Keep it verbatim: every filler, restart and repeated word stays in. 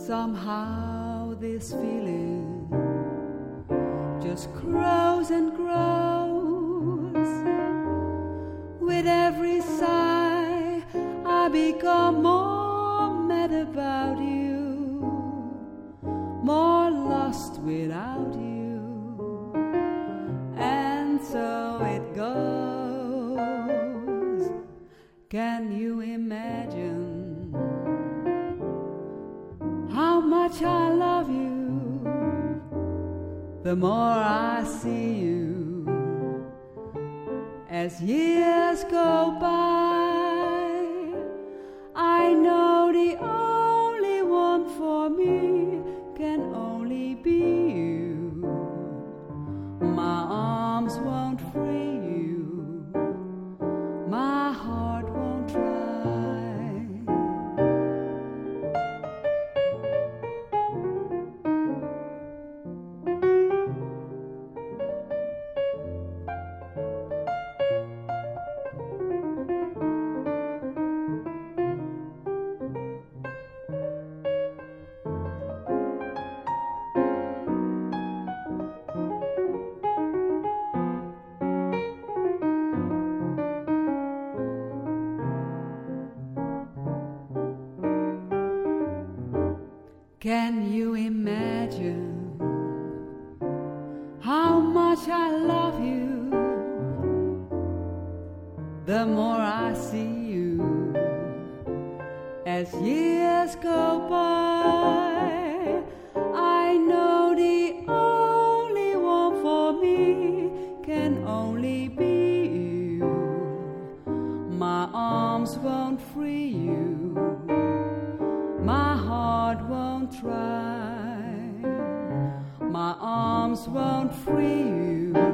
Somehow this feeling just grows and grows. With every sigh I become more mad about you, more lost without you. And so it goes. Can you imagine how much I love you? The more I see you, as years go by, I know the only one for me can only be you. My arms won't free you, my heart won't try. Can you imagine how much I love you? The more I see you, as years go by, I know the only one for me can only be you. My arms won't free you, my heart won't try. My arms won't free you,